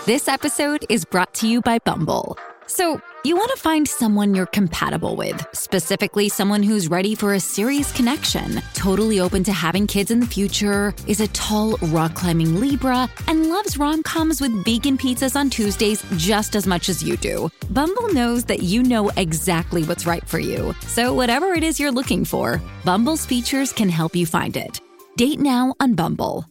This episode is brought to you by Bumble. So, you want to find someone you're compatible with, specifically someone who's ready for a serious connection, totally open to having kids in the future, is a tall, rock-climbing Libra, and loves rom-coms with vegan pizzas on Tuesdays just as much as you do. Bumble knows that you know exactly what's right for you. So whatever it is you're looking for, Bumble's features can help you find it. Date now on Bumble.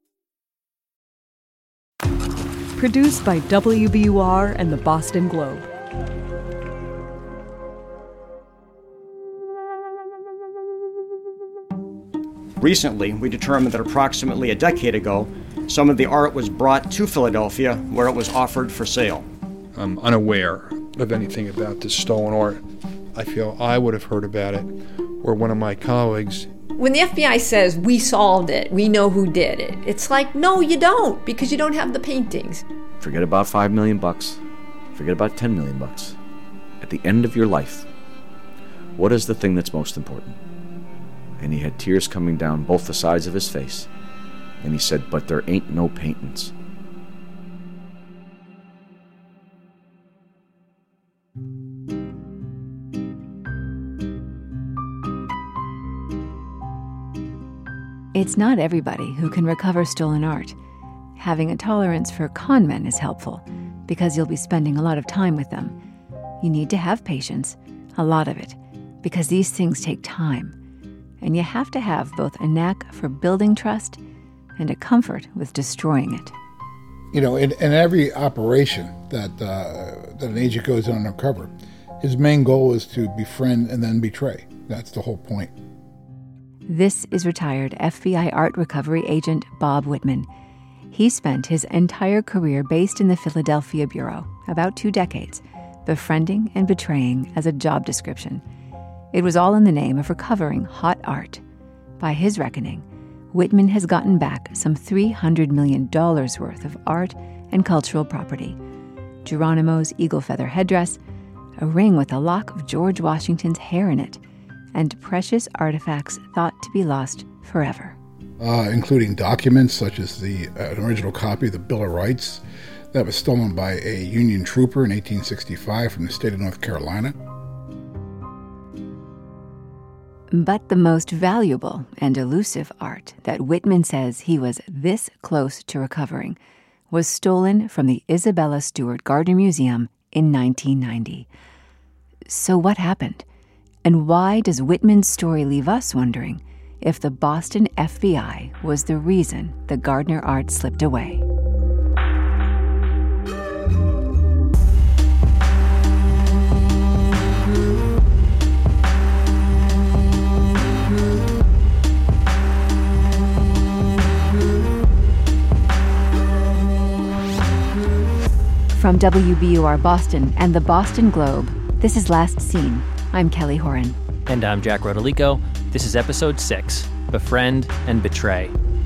Produced by WBUR and the Boston Globe. Recently, we determined that approximately a decade ago, some of the art was brought to Philadelphia where it was offered for sale. I'm unaware of anything about this stolen art. I feel I would have heard about it, or one of my colleagues. When the FBI says, we solved it, we know who did it, it's like, no, you don't, because you don't have the paintings. Forget about $5 million. Forget about $10 million. At the end of your life, what is the thing that's most important? And he had tears coming down both the sides of his face. And he said, but there ain't no paintings. It's not everybody who can recover stolen art. Having a tolerance for con men is helpful, because you'll be spending a lot of time with them. You need to have patience, a lot of it, because these things take time. And you have to have both a knack for building trust and a comfort with destroying it. You know, in every operation that an agent goes on undercover, his main goal is to befriend and then betray. That's the whole point. This is retired FBI art recovery agent Bob Whitman. He spent his entire career based in the Philadelphia Bureau, about 2 decades, befriending and betraying as a job description. It was all in the name of recovering hot art. By his reckoning, Whitman has gotten back some $300 million worth of art and cultural property. Geronimo's eagle feather headdress, a ring with a lock of George Washington's hair in it, and precious artifacts thought to be lost forever. Including documents such as an original copy of the Bill of Rights that was stolen by a Union trooper in 1865 from the state of North Carolina. But the most valuable and elusive art that Whitman says he was this close to recovering was stolen from the Isabella Stewart Gardner Museum in 1990. So what happened? And why does Whitman's story leave us wondering if the Boston FBI was the reason the Gardner art slipped away? From WBUR Boston and the Boston Globe, this is Last Seen. I'm Kelly Horan. And I'm Jack Rodolico. This is Episode 6, Befriend and Betray.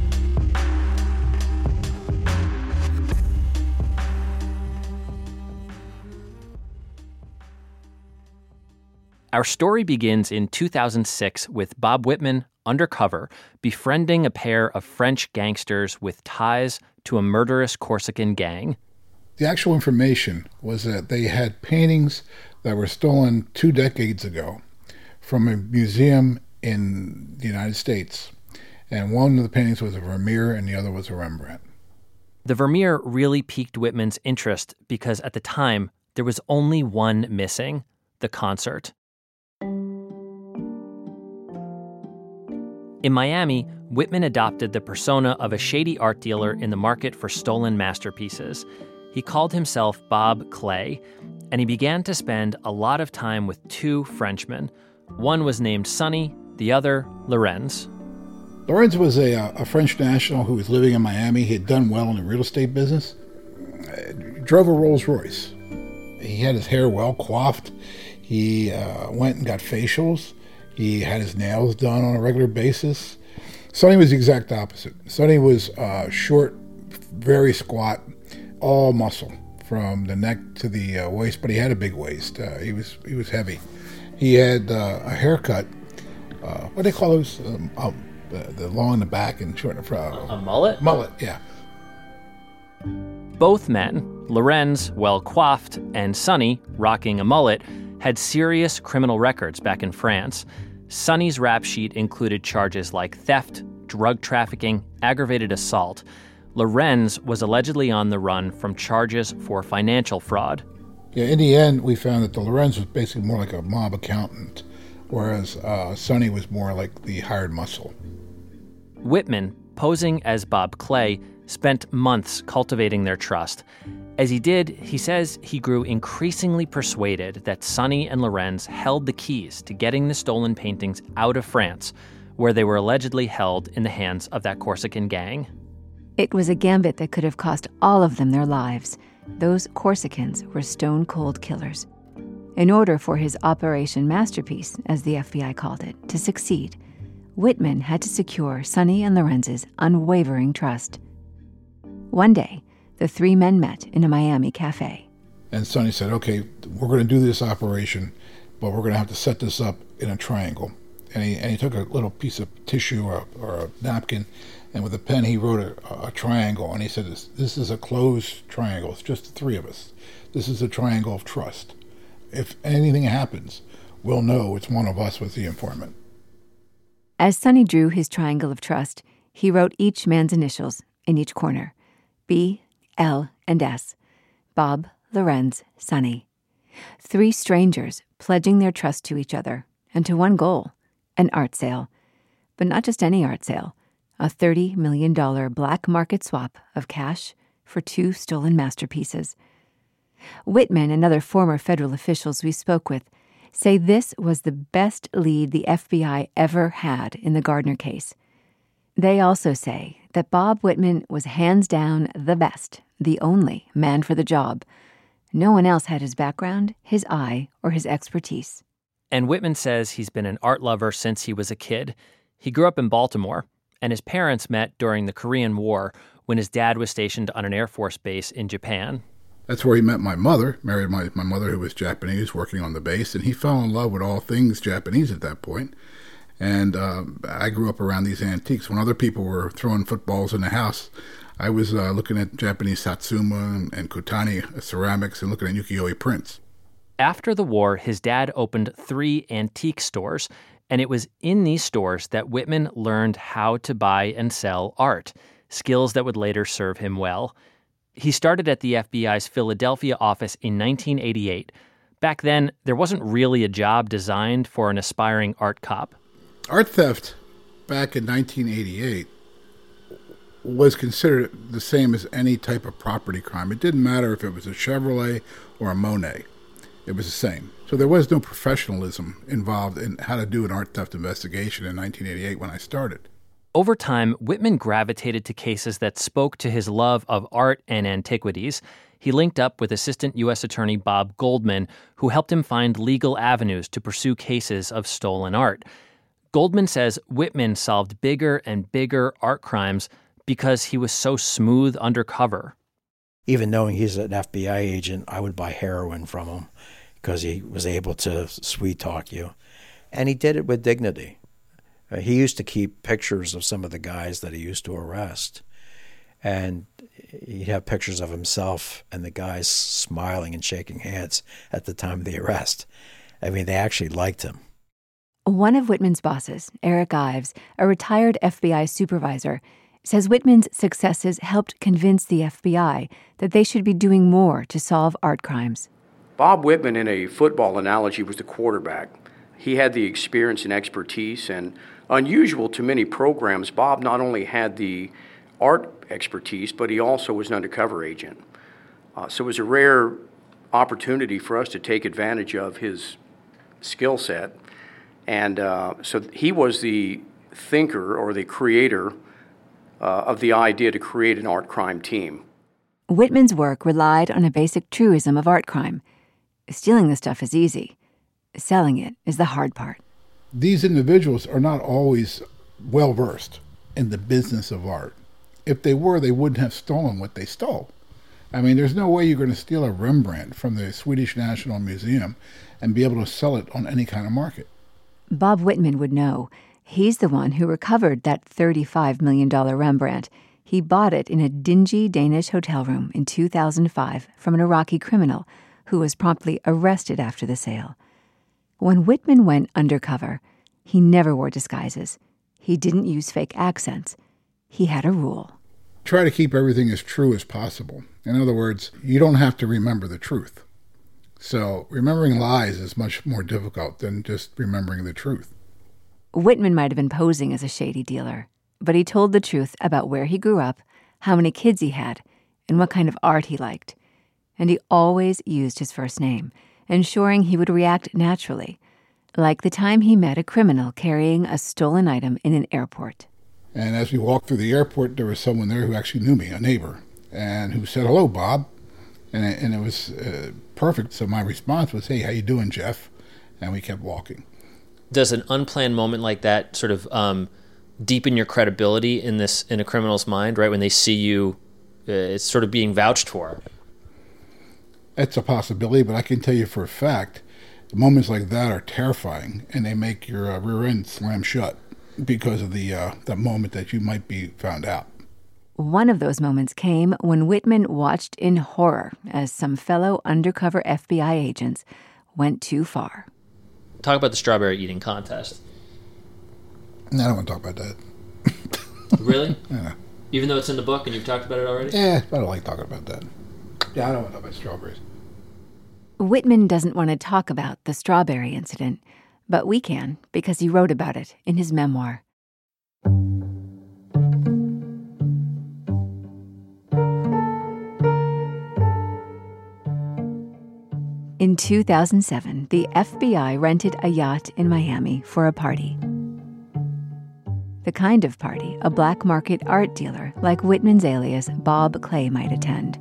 Our story begins in 2006 with Bob Whitman, undercover, befriending a pair of French gangsters with ties to a murderous Corsican gang. The actual information was that they had paintings that were stolen 2 decades ago from a museum in the United States. And one of the paintings was a Vermeer and the other was a Rembrandt. The Vermeer really piqued Whitman's interest because at the time, there was only one missing, the concert. In Miami, Whitman adopted the persona of a shady art dealer in the market for stolen masterpieces. He called himself Bob Clay, and he began to spend a lot of time with 2 Frenchmen. One was named Sonny, the other, Lorenz. Lorenz was a French national who was living in Miami. He had done well in the real estate business. Drove a Rolls Royce. He had his hair well coiffed. He went and got facials. He had his nails done on a regular basis. Sonny was the exact opposite. Sonny was short, very squat, all muscle from the neck to the waist, but he had a big waist. He was heavy. He had a haircut. What do they call those? The long in the back and short in the front. A mullet? Mullet, yeah. Both men, Lorenz, well coiffed, and Sonny, rocking a mullet, had serious criminal records back in France. Sonny's rap sheet included charges like theft, drug trafficking, aggravated assault. Lorenz was allegedly on the run from charges for financial fraud. Yeah, in the end, we found that the Lorenz was basically more like a mob accountant, whereas Sonny was more like the hired muscle. Whitman, posing as Bob Clay, spent months cultivating their trust. As he did, he says he grew increasingly persuaded that Sonny and Lorenz held the keys to getting the stolen paintings out of France, where they were allegedly held in the hands of that Corsican gang. It was a gambit that could have cost all of them their lives. Those Corsicans were stone-cold killers. In order for his Operation Masterpiece, as the FBI called it, to succeed, Whitman had to secure Sonny and Lorenz's unwavering trust. One day, the three men met in a Miami cafe. And Sonny said, okay, we're going to do this operation, but we're going to have to set this up in a triangle. And he took a little piece of tissue or a napkin, and with a pen he wrote a triangle, and he said, this is a closed triangle. It's just the three of us. This is a triangle of trust. If anything happens, we'll know it's one of us with the informant. As Sonny drew his triangle of trust, he wrote each man's initials in each corner. B, L, and S. Bob, Lorenz, Sonny. Three strangers pledging their trust to each other and to one goal, an art sale. But not just any art sale, a $30 million black market swap of cash for two stolen masterpieces. Whitman and other former federal officials we spoke with say this was the best lead the FBI ever had in the Gardner case. They also say that Bob Whitman was hands down the best, the only man for the job. No one else had his background, his eye, or his expertise. And Whitman says he's been an art lover since he was a kid. He grew up in Baltimore, and his parents met during the Korean War when his dad was stationed on an Air Force base in Japan. That's where he met my mother, married my mother, who was Japanese, working on the base, and he fell in love with all things Japanese at that point. And I grew up around these antiques. When other people were throwing footballs in the house, I was looking at Japanese Satsuma and Kutani ceramics and looking at ukiyo-e prints. After the war, his dad opened 3 antique stores, and it was in these stores that Whitman learned how to buy and sell art, skills that would later serve him well. He started at the FBI's Philadelphia office in 1988. Back then, there wasn't really a job designed for an aspiring art cop. Art theft back in 1988 was considered the same as any type of property crime. It didn't matter if it was a Chevrolet or a Monet. It was the same. So there was no professionalism involved in how to do an art theft investigation in 1988 when I started. Over time, Whitman gravitated to cases that spoke to his love of art and antiquities. He linked up with Assistant U.S. Attorney Bob Goldman, who helped him find legal avenues to pursue cases of stolen art. Goldman says Whitman solved bigger and bigger art crimes because he was so smooth undercover. Even knowing he's an FBI agent, I would buy heroin from him because he was able to sweet-talk you. And he did it with dignity. He used to keep pictures of some of the guys that he used to arrest. And he'd have pictures of himself and the guys smiling and shaking hands at the time of the arrest. I mean, they actually liked him. One of Whitman's bosses, Eric Ives, a retired FBI supervisor, says Whitman's successes helped convince the FBI that they should be doing more to solve art crimes. Bob Whitman, in a football analogy, was the quarterback. He had the experience and expertise, and unusual to many programs, Bob not only had the art expertise, but he also was an undercover agent. So it was a rare opportunity for us to take advantage of his skill set. And so he was the thinker or the creator of the idea to create an art crime team. Whitman's work relied on a basic truism of art crime. Stealing the stuff is easy. Selling it is the hard part. These individuals are not always well-versed in the business of art. If they were, they wouldn't have stolen what they stole. I mean, there's no way you're going to steal a Rembrandt from the Swedish National Museum and be able to sell it on any kind of market. Bob Whitman would know. He's the one who recovered that $35 million Rembrandt. He bought it in a dingy Danish hotel room in 2005 from an Iraqi criminal who was promptly arrested after the sale. When Whitman went undercover, he never wore disguises. He didn't use fake accents. He had a rule. Try to keep everything as true as possible. In other words, you don't have to remember the truth. So remembering lies is much more difficult than just remembering the truth. Whitman might have been posing as a shady dealer, but he told the truth about where he grew up, how many kids he had, and what kind of art he liked. And he always used his first name, ensuring he would react naturally, like the time he met a criminal carrying a stolen item in an airport. And as we walked through the airport, there was someone there who actually knew me, a neighbor, and who said, "Hello, Bob." And it was perfect. So my response was, "Hey, how you doing, Jeff?" And we kept walking. Does an unplanned moment like that sort of deepen your credibility in a criminal's mind, right? When they see you, it's sort of being vouched for. It's a possibility, but I can tell you for a fact, moments like that are terrifying, and they make your rear end slam shut because of the moment that you might be found out. One of those moments came when Whitman watched in horror as some fellow undercover FBI agents went too far. Talk about the strawberry eating contest. No, I don't want to talk about that. Really? Yeah. Even though it's in the book and you've talked about it already? Yeah, I don't like talking about that. Yeah, I don't want to talk about strawberries. Whitman doesn't want to talk about the strawberry incident, but we can because he wrote about it in his memoir. In 2007, the FBI rented a yacht in Miami for a party. The kind of party a black market art dealer like Whitman's alias Bob Clay might attend.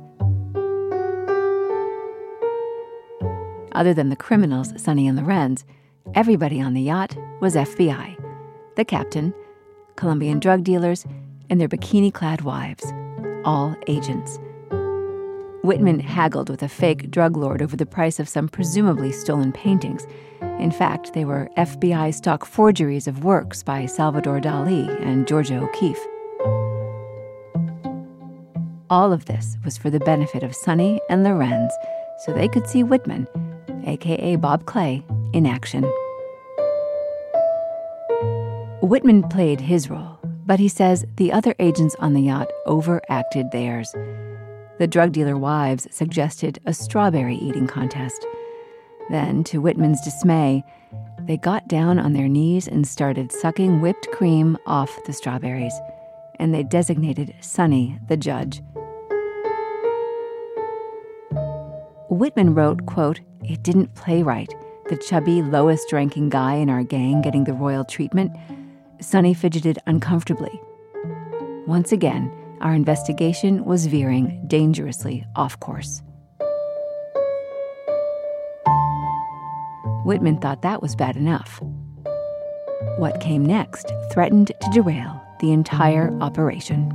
Other than the criminals, Sonny and Lorenz, everybody on the yacht was FBI. The captain, Colombian drug dealers, and their bikini-clad wives, all agents. Whitman haggled with a fake drug lord over the price of some presumably stolen paintings. In fact, they were FBI stock forgeries of works by Salvador Dali and Georgia O'Keeffe. All of this was for the benefit of Sonny and Lorenz, so they could see Whitman, a.k.a. Bob Clay, in action. Whitman played his role, but he says the other agents on the yacht overacted theirs. The drug dealer wives suggested a strawberry eating contest. Then, to Whitman's dismay, they got down on their knees and started sucking whipped cream off the strawberries, and they designated Sonny the judge. Whitman wrote, quote, "It didn't play right. The chubby, lowest-ranking guy in our gang getting the royal treatment. Sonny fidgeted uncomfortably. Once again, our investigation was veering dangerously off course." Whitman thought that was bad enough. What came next threatened to derail the entire operation.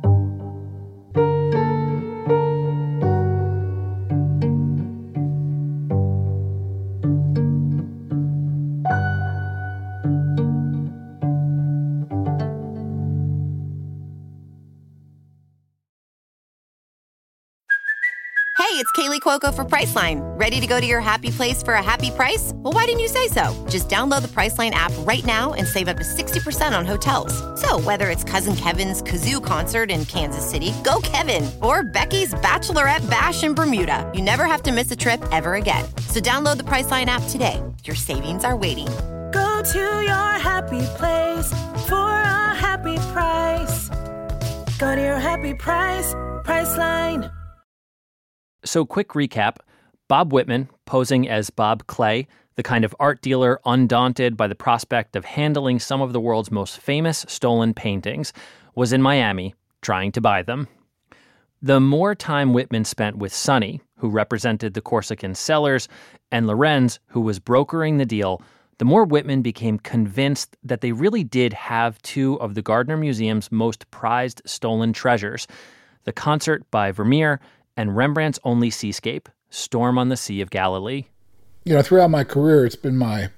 Hey, it's Kaylee Cuoco for Priceline. Ready to go to your happy place for a happy price? Well, why didn't you say so? Just download the Priceline app right now and save up to 60% on hotels. So whether it's Cousin Kevin's Kazoo Concert in Kansas City, go Kevin, or Becky's Bachelorette Bash in Bermuda, you never have to miss a trip ever again. So download the Priceline app today. Your savings are waiting. Go to your happy place for a happy price. Go to your happy price, Priceline. So, quick recap. Bob Whitman, posing as Bob Clay, the kind of art dealer undaunted by the prospect of handling some of the world's most famous stolen paintings, was in Miami trying to buy them. The more time Whitman spent with Sonny, who represented the Corsican sellers, and Lorenz, who was brokering the deal, the more Whitman became convinced that they really did have two of the Gardner Museum's most prized stolen treasures, the concert by Vermeer and Rembrandt's only seascape, Storm on the Sea of Galilee. You know, throughout my career, it's been my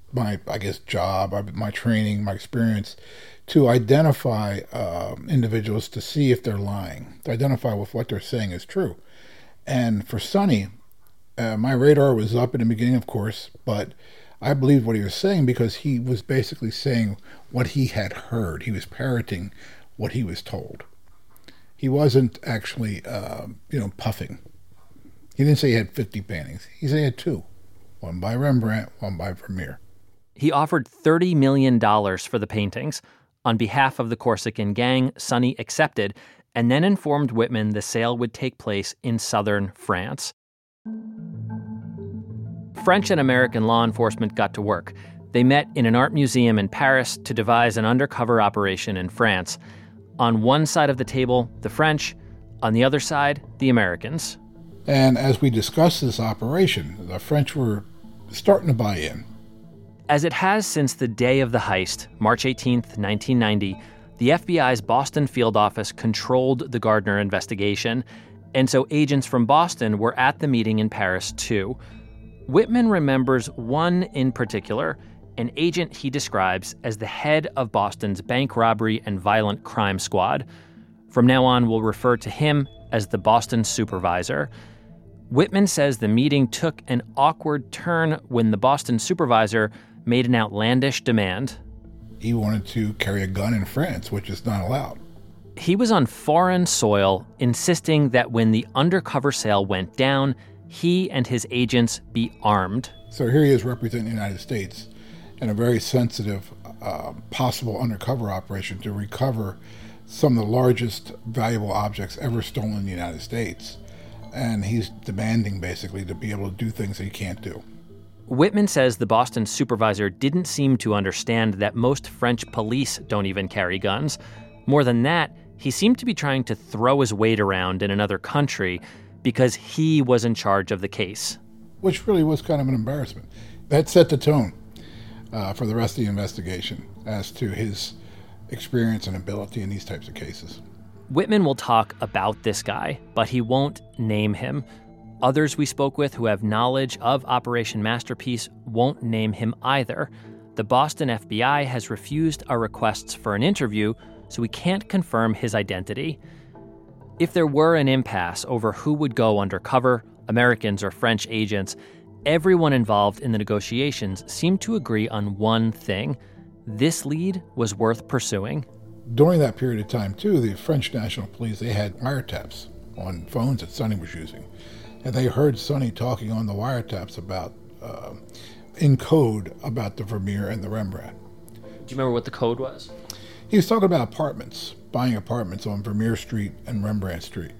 my job, my training, my experience, to identify individuals to see if they're lying, to identify if what they're saying is true. And for Sonny, my radar was up in the beginning, of course, but I believed what he was saying because he was basically saying what he had heard. He was parroting what he was told. He wasn't actually, puffing. He didn't say he had 50 paintings. He said he had 2. One by Rembrandt, one by Vermeer. He offered $30 million for the paintings. On behalf of the Corsican gang, Sonny accepted and then informed Whitman the sale would take place in southern France. French and American law enforcement got to work. They met in an art museum in Paris to devise an undercover operation in France. On one side of the table, the French. On the other side, the Americans. And as we discussed this operation, the French were starting to buy in. As it has since the day of the heist, March 18th, 1990, the FBI's Boston field office controlled the Gardner investigation, and so agents from Boston were at the meeting in Paris too. Whitman remembers one in particular, an agent he describes as the head of Boston's bank robbery and violent crime squad. From now on, we'll refer to him as the Boston supervisor. Whitman says the meeting took an awkward turn when the Boston supervisor made an outlandish demand. He wanted to carry a gun in France, which is not allowed. He was on foreign soil, insisting that when the undercover sale went down, he and his agents be armed. So here he is representing the United States in a very sensitive, possible undercover operation to recover some of the largest valuable objects ever stolen in the United States. And he's demanding, basically, to be able to do things that he can't do. Whitman says the Boston supervisor didn't seem to understand that most French police don't even carry guns. More than that, he seemed to be trying to throw his weight around in another country because he was in charge of the case. Which really was kind of an embarrassment. That set the tone for the rest of the investigation as to his experience and ability in these types of cases. Whitman will talk about this guy, but he won't name him. Others we spoke with who have knowledge of Operation Masterpiece won't name him either. The Boston FBI has refused our requests for an interview, so we can't confirm his identity. If there were an impasse over who would go undercover, Americans or French agents, everyone involved in the negotiations seemed to agree on one thing: this lead was worth pursuing. During that period of time, too, the French National Police, they had wiretaps on phones that Sonny was using. And they heard Sonny talking on the wiretaps about, in code, about the Vermeer and the Rembrandt. Do you remember what the code was? He was talking about apartments, buying apartments on Vermeer Street and Rembrandt Street.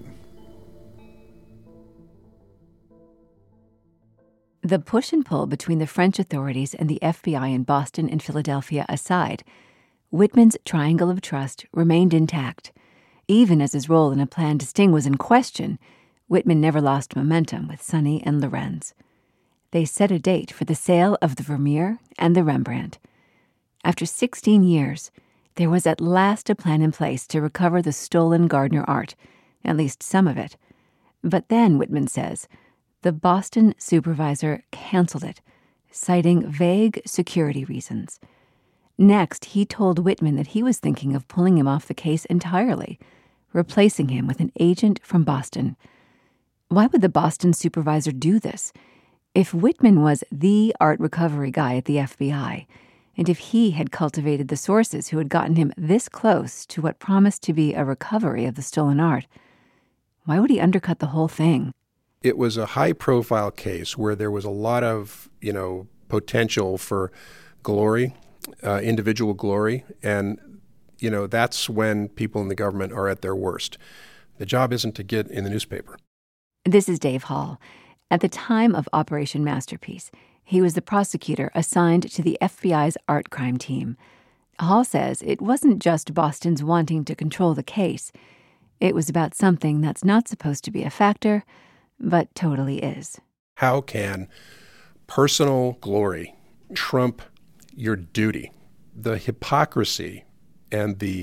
The push and pull between the French authorities and the FBI in Boston and Philadelphia aside, Whitman's triangle of trust remained intact. Even as his role in a planned sting was in question, Whitman never lost momentum with Sonny and Lorenz. They set a date for the sale of the Vermeer and the Rembrandt. After 16 years, there was at last a plan in place to recover the stolen Gardner art, at least some of it. But then, Whitman says, the Boston supervisor canceled it, citing vague security reasons. Next, he told Whitman that he was thinking of pulling him off the case entirely, replacing him with an agent from Boston. Why would the Boston supervisor do this? If Whitman was the art recovery guy at the FBI, and if he had cultivated the sources who had gotten him this close to what promised to be a recovery of the stolen art, why would he undercut the whole thing? It was a high-profile case where there was a lot of, potential for glory, individual glory, and, that's when people in the government are at their worst. The job isn't to get in the newspaper. This is Dave Hall. At the time of Operation Masterpiece, he was the prosecutor assigned to the FBI's art crime team. Hall says it wasn't just Boston's wanting to control the case. It was about something that's not supposed to be a factor, but totally is. How can personal glory trump your duty? The hypocrisy and the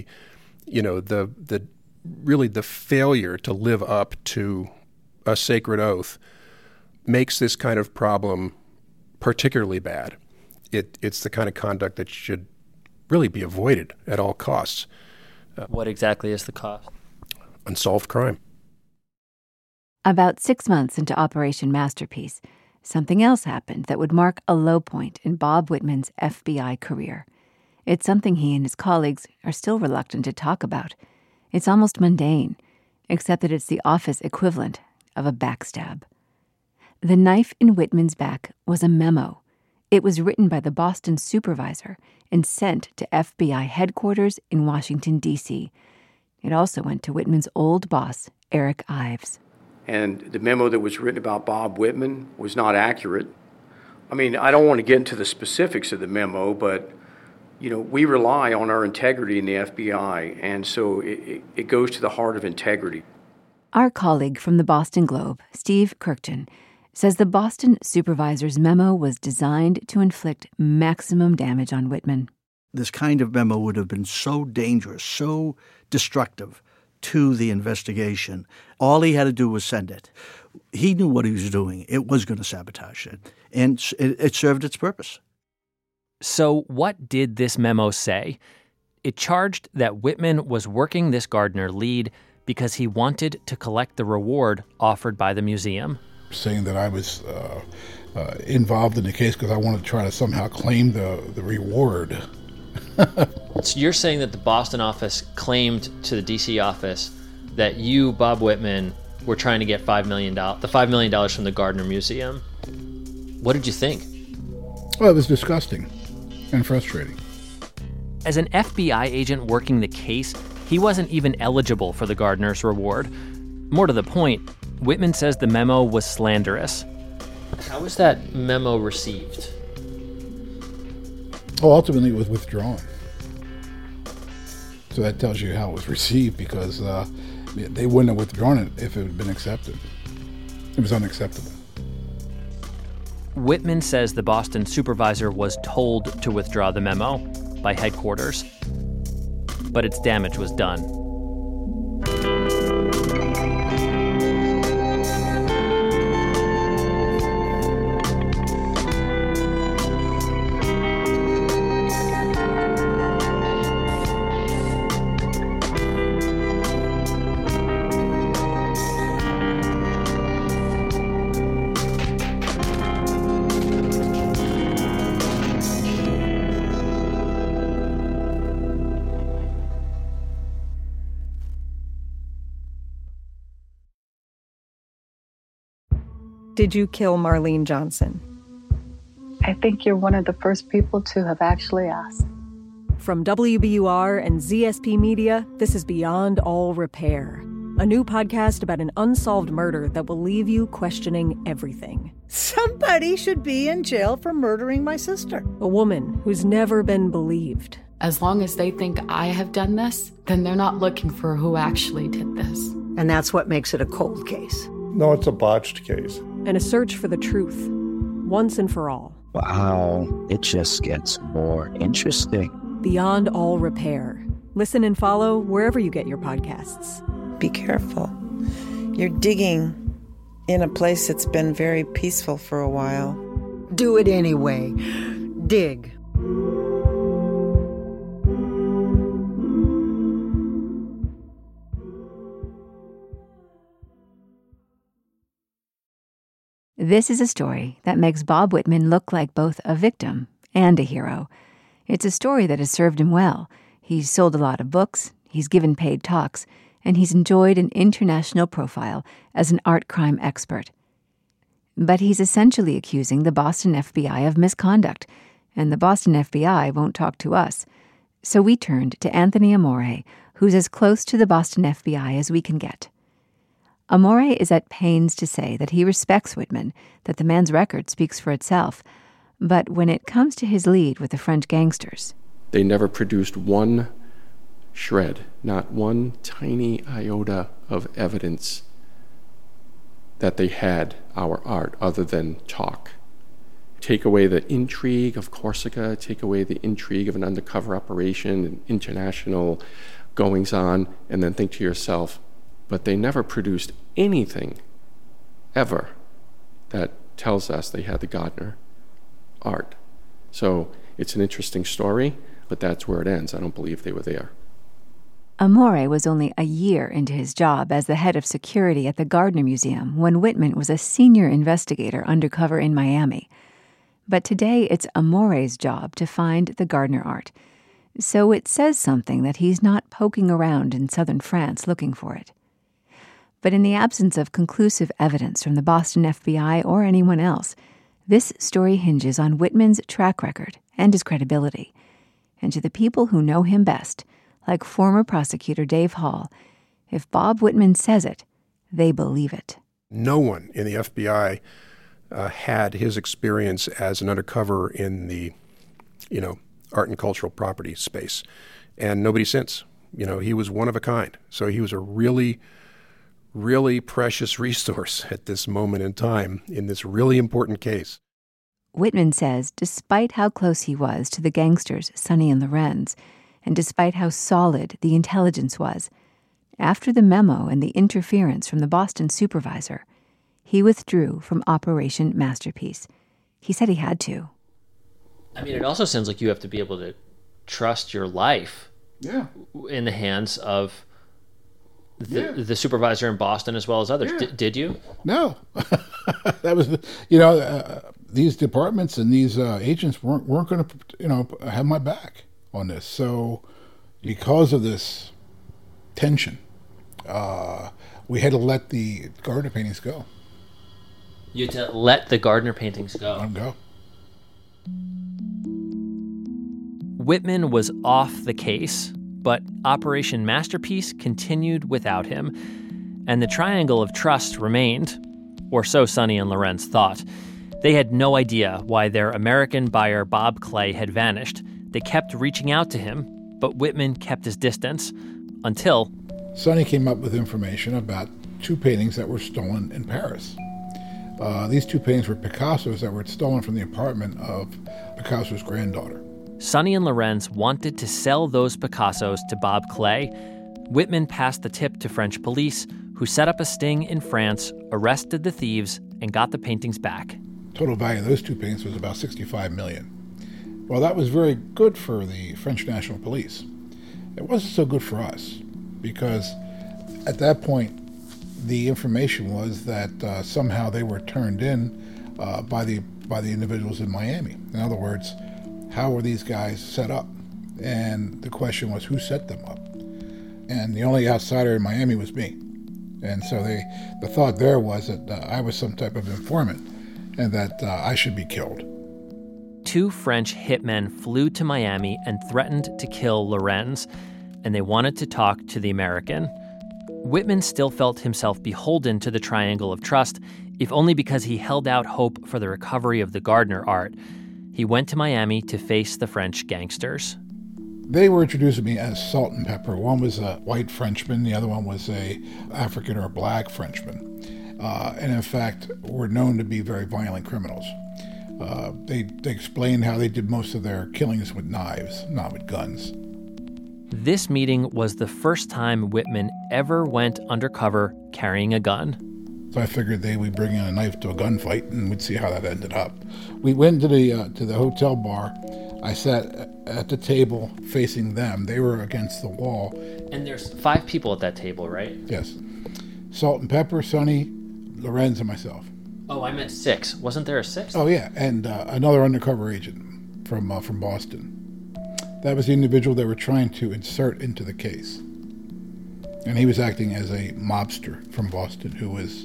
failure to live up to a sacred oath makes this kind of problem particularly bad. it's the kind of conduct that should really be avoided at all costs. What exactly is the cost? Unsolved crime. About 6 months into Operation Masterpiece, something else happened that would mark a low point in Bob Whitman's FBI career. It's something he and his colleagues are still reluctant to talk about. It's almost mundane, except that it's the office equivalent of a backstab. The knife in Whitman's back was a memo. It was written by the Boston supervisor and sent to FBI headquarters in Washington, D.C. It also went to Whitman's old boss, Eric Ives. And the memo that was written about Bob Whitman was not accurate. I mean, I don't want to get into the specifics of the memo, but, we rely on our integrity in the FBI, and so it goes to the heart of integrity. Our colleague from the Boston Globe, Steve Kurkjian, says the Boston supervisor's memo was designed to inflict maximum damage on Whitman. This kind of memo would have been so dangerous, so destructive to the investigation. All he had to do was send it. He knew what he was doing. It was going to sabotage it, and it served its purpose. So what did this memo say? It charged that Whitman was working this Gardner lead because he wanted to collect the reward offered by the museum. Saying that I was involved in the case because I wanted to try to somehow claim the reward. So you're saying that the Boston office claimed to the D.C. office that you, Bob Whitman, were trying to get the $5 million from the Gardner Museum. What did you think? Well, it was disgusting and frustrating. As an FBI agent working the case, he wasn't even eligible for the Gardner's reward. More to the point, Whitman says the memo was slanderous. How was that memo received? Oh, ultimately it was withdrawn. So that tells you how it was received, because they wouldn't have withdrawn it if it had been accepted. It was unacceptable. Whitman says the Boston supervisor was told to withdraw the memo by headquarters, but its damage was done. Did you kill Marlene Johnson? I think you're one of the first people to have actually asked. From WBUR and ZSP Media, this is Beyond All Repair, a new podcast about an unsolved murder that will leave you questioning everything. Somebody should be in jail for murdering my sister. A woman who's never been believed. As long as they think I have done this, then they're not looking for who actually did this. And that's what makes it a cold case. No, it's a botched case. And a search for the truth, once and for all. Wow, it just gets more interesting. Beyond All Repair. Listen and follow wherever you get your podcasts. Be careful. You're digging in a place that's been very peaceful for a while. Do it anyway. Dig. This is a story that makes Bob Whitman look like both a victim and a hero. It's a story that has served him well. He's sold a lot of books, he's given paid talks, and he's enjoyed an international profile as an art crime expert. But he's essentially accusing the Boston FBI of misconduct, and the Boston FBI won't talk to us. So we turned to Anthony Amore, who's as close to the Boston FBI as we can get. Amore is at pains to say that he respects Whitman, that the man's record speaks for itself. But when it comes to his lead with the French gangsters... They never produced one shred, not one tiny iota of evidence that they had our art other than talk. Take away the intrigue of Corsica, take away the intrigue of an undercover operation and international goings-on, and then think to yourself, but they never produced anything, ever, that tells us they had the Gardner art. So it's an interesting story, but that's where it ends. I don't believe they were there. Amore was only a year into his job as the head of security at the Gardner Museum when Whitman was a senior investigator undercover in Miami. But today it's Amore's job to find the Gardner art. So it says something that he's not poking around in southern France looking for it. But in the absence of conclusive evidence from the Boston FBI or anyone else, this story hinges on Whitman's track record and his credibility. And to the people who know him best, like former prosecutor Dave Hall, if Bob Whitman says it, they believe it. No one in the FBI had his experience as an undercover in the, art and cultural property space, and nobody since. He was one of a kind. So he was a really, really precious resource at this moment in time in this really important case. Whitman says despite how close he was to the gangsters Sonny and Lorenz, and despite how solid the intelligence was, after the memo and the interference from the Boston supervisor, he withdrew from Operation Masterpiece. He said he had to. I mean, it also sounds like you have to be able to trust your life in the hands of the supervisor in Boston as well as others. Yeah. Did you? No. That was, these departments and these agents weren't going to, have my back on this. So because of this tension, we had to let the Gardner paintings go. You had to let the Gardner paintings go. Let them go. Whitman was off the case, but Operation Masterpiece continued without him, and the triangle of trust remained, or so Sonny and Lorenz thought. They had no idea why their American buyer Bob Clay had vanished. They kept reaching out to him, but Whitman kept his distance until Sonny came up with information about two paintings that were stolen in Paris. These two paintings were Picasso's that were stolen from the apartment of Picasso's granddaughter. Sonny and Lorenz wanted to sell those Picassos to Bob Clay. Whitman passed the tip to French police, who set up a sting in France, arrested the thieves, and got the paintings back. Total value of those two paintings was about $65 million. Well, that was very good for the French National Police. It wasn't so good for us, because at that point, the information was that somehow they were turned in by the individuals in Miami. In other words, how were these guys set up? And the question was, who set them up? And the only outsider in Miami was me. And so the thought there was that I was some type of informant and that I should be killed. Two French hitmen flew to Miami and threatened to kill Lorenz, and they wanted to talk to the American. Whitman still felt himself beholden to the Triangle of Trust, if only because he held out hope for the recovery of the Gardner art. He went to Miami to face the French gangsters. They were introducing me as Salt and Pepper. One was a white Frenchman, the other one was a African or black Frenchman. And in fact, were known to be very violent criminals. They explained how they did most of their killings with knives, not with guns. This meeting was the first time Whitman ever went undercover carrying a gun. So I figured they would bring in a knife to a gunfight, and we'd see how that ended up. We went to the hotel bar. I sat at the table facing them. They were against the wall. And there's 5 people at that table, right? Yes. Salt and Pepper, Sonny, Lorenz, and myself. Oh, I meant 6. Wasn't there a 6th? Oh, yeah, and another undercover agent from Boston. That was the individual they were trying to insert into the case. And he was acting as a mobster from Boston who was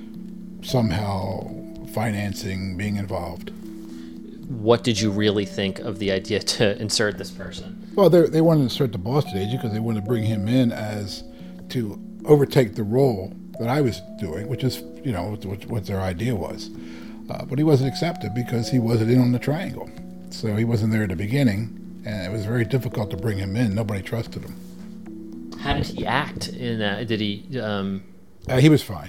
somehow financing being involved. What did you really think of the idea to insert this person? Well, they wanted to insert the Boston agent because they wanted to bring him in as to overtake the role that I was doing, which is, what their idea was. But he wasn't accepted because he wasn't in on the triangle. So he wasn't there at the beginning, and it was very difficult to bring him in. Nobody trusted him. How did he act in that? Did he... He was fine.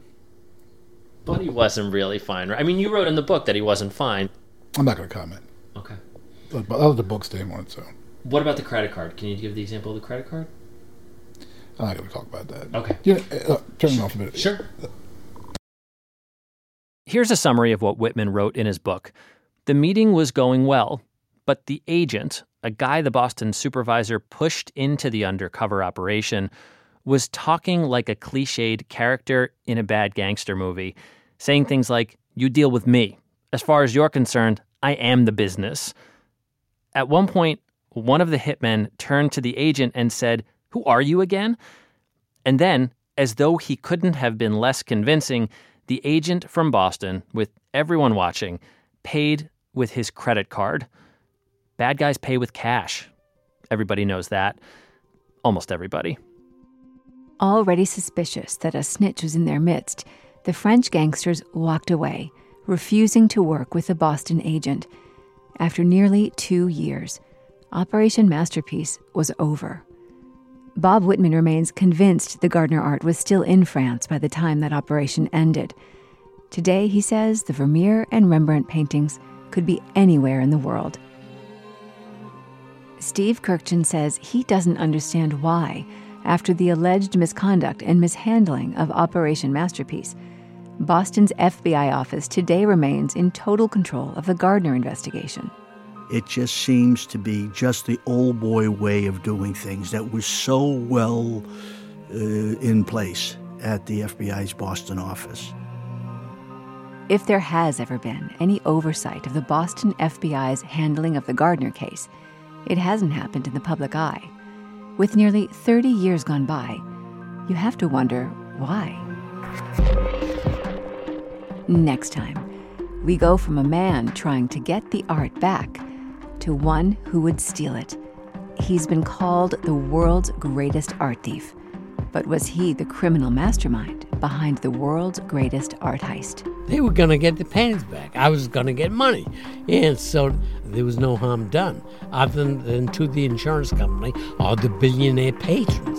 But he wasn't really fine, right? I mean, you wrote in the book that he wasn't fine. I'm not going to comment. Okay. I'll let the book stay on its own. What about the credit card? Can you give the example of the credit card? I'm not going to talk about that. Okay. Turn it off a minute. Sure. Here's a summary of what Whitman wrote in his book. The meeting was going well, but the agent, a guy the Boston supervisor pushed into the undercover operation, was talking like a cliched character in a bad gangster movie, saying things like, "You deal with me. As far as you're concerned, I am the business." At one point, one of the hitmen turned to the agent and said, "Who are you again?" And then, as though he couldn't have been less convincing, the agent from Boston, with everyone watching, paid with his credit card. Bad guys pay with cash. Everybody knows that. Almost everybody. Already suspicious that a snitch was in their midst, the French gangsters walked away, refusing to work with the Boston agent. After nearly 2 years, Operation Masterpiece was over. Bob Whitman remains convinced the Gardner art was still in France by the time that operation ended. Today, he says, the Vermeer and Rembrandt paintings could be anywhere in the world. Steve Kurkjian says he doesn't understand why, after the alleged misconduct and mishandling of Operation Masterpiece, Boston's FBI office today remains in total control of the Gardner investigation. It just seems to be just the old boy way of doing things that was so well in place at the FBI's Boston office. If there has ever been any oversight of the Boston FBI's handling of the Gardner case, it hasn't happened in the public eye. With nearly 30 years gone by, you have to wonder why. Next time, we go from a man trying to get the art back to one who would steal it. He's been called the world's greatest art thief. But was he the criminal mastermind behind the world's greatest art heist? They were going to get the paintings back. I was going to get money. And so there was no harm done, other than to the insurance company or the billionaire patrons.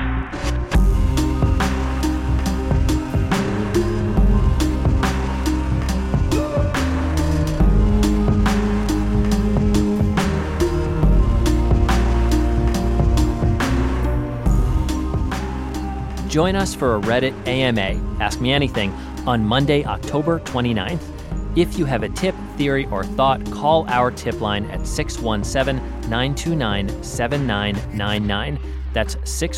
Join us for a Reddit AMA, Ask Me Anything, on Monday, October 29th. If you have a tip, theory, or thought, call our tip line at 617-929-7999. That's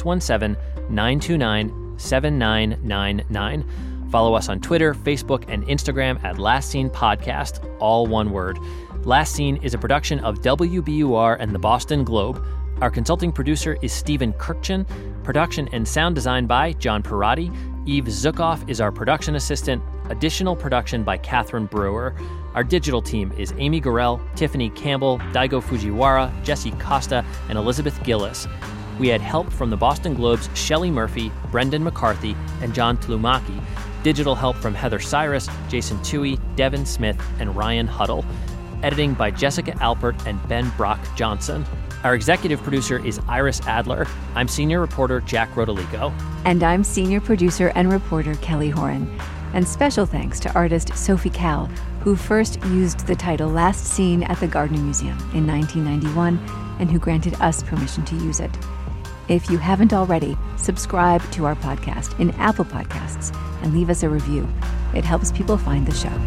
617-929-7999. Follow us on Twitter, Facebook, and Instagram at Last Seen Podcast, all one word. Last Seen is a production of WBUR and the Boston Globe. Our consulting producer is Stephen Kurkjian. Production and sound design by John Perotti. Eve Zukoff is our production assistant. Additional production by Catherine Brewer. Our digital team is Amy Gorell, Tiffany Campbell, Daigo Fujiwara, Jesse Costa, and Elizabeth Gillis. We had help from the Boston Globe's Shelley Murphy, Brendan McCarthy, and John Tlumaki. Digital help from Heather Cyrus, Jason Toohey, Devin Smith, and Ryan Huddle. Editing by Jessica Alpert and Ben Brock Johnson. Our executive producer is Iris Adler. I'm senior reporter Jack Rodolico. And I'm senior producer and reporter Kelly Horan. And special thanks to artist Sophie Cal, who first used the title Last Seen at the Gardner Museum in 1991 and who granted us permission to use it. If you haven't already, subscribe to our podcast in Apple Podcasts and leave us a review. It helps people find the show.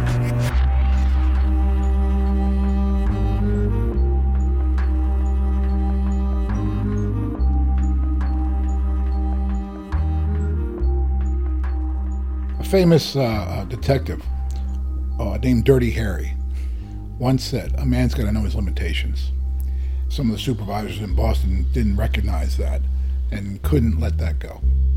Famous detective named Dirty Harry once said, "A man's got to know his limitations." Some of the supervisors in Boston didn't recognize that and couldn't let that go.